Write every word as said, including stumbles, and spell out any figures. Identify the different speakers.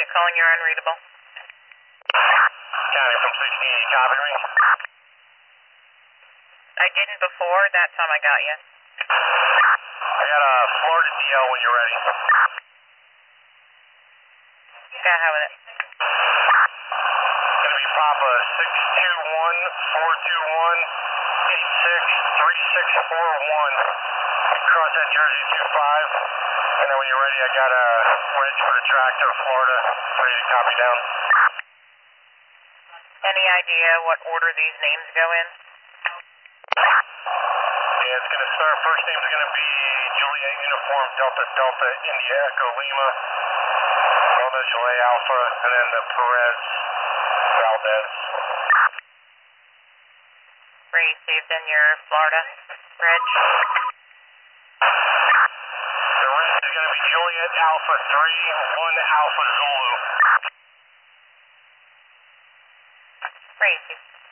Speaker 1: you calling your unreadable?
Speaker 2: County from sixteen eighty, copy me.
Speaker 1: I didn't before, that time I got you.
Speaker 2: I got a Florida D L when you're ready.
Speaker 1: Go ahead with it.
Speaker 2: It's going to be Papa six two one four two one eight six three six four one. Cross that Jersey two five. And then when you're ready, I got a wedge for the tractor, Florida, ready to copy down.
Speaker 1: Any idea what order these names go in?
Speaker 2: Yeah, it's going to start, first name's going to be Juliet Uniform Delta Delta India Echo Lima, Romeo Juliet Alpha, and then the Perez Valdez.
Speaker 1: Received in your Florida, Reg.
Speaker 2: The rest is going to be Juliet Alpha three one Alpha Zulu.
Speaker 1: Received.